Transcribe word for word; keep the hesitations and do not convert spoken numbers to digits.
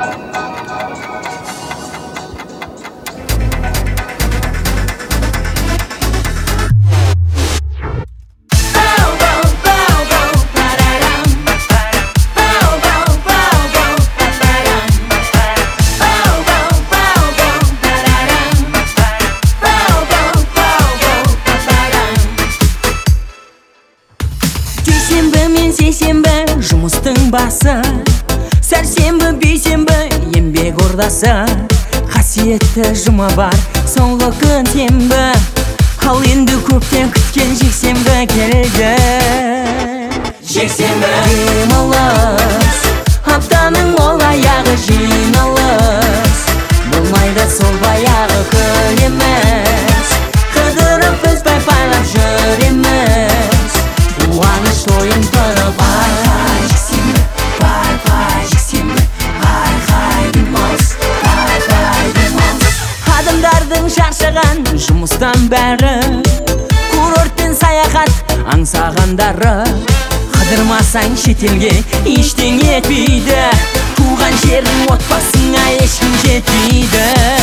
Сейсенбі жұмыстың басы, сәрсенбі бейсенбі еңбек ордасы. Қасиетті жұма бар соңғы күн сенбі, ал енді көптен күткен жексенбі келді. Жексенбі демалыс, аптаның ол аяғы жиналыс. Болмайды сол баяғы күн емес, қыдырып біз байпайлап жүреміз. Қуаныш ойын тұрып ай-хай жексенбі, бай-бай жексенбі, ай-хай демалыс, бай-бай демалыс. Адамдардың шаршаған жұмыстан бәрі, курорт пен саяхат аңсағандары. Қыдырмасаң шетелге ештеңе етпейді, туған жерің отбасыңа ешкім жетпейді.